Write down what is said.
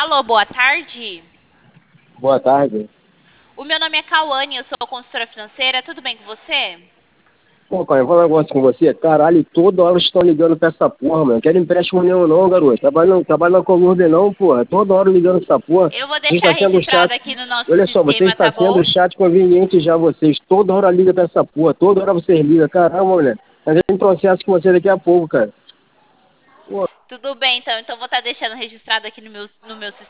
Alô, boa tarde. Boa tarde. O meu nome é Cauane, eu sou consultora financeira. Tudo bem com você? Pô, pai, eu vou falar um negócio com você. Caralho, toda hora vocês estão ligando pra essa porra, mano. Quero empréstimo nenhum não, garoto. Trabalho na Colômbia não, porra. Toda hora ligando essa porra. Eu vou Vocês deixar estão sendo registrado chato. aqui no nosso Olha só, você sistema, está tá sendo bom? chato conveniente já, vocês. Toda hora liga pra essa porra. Toda hora vocês ligam. Caramba, mulher. Mas tem processo com você daqui a pouco, cara. Pô, Tudo bem, então. Então vou estar deixando registrado aqui no meu sistema.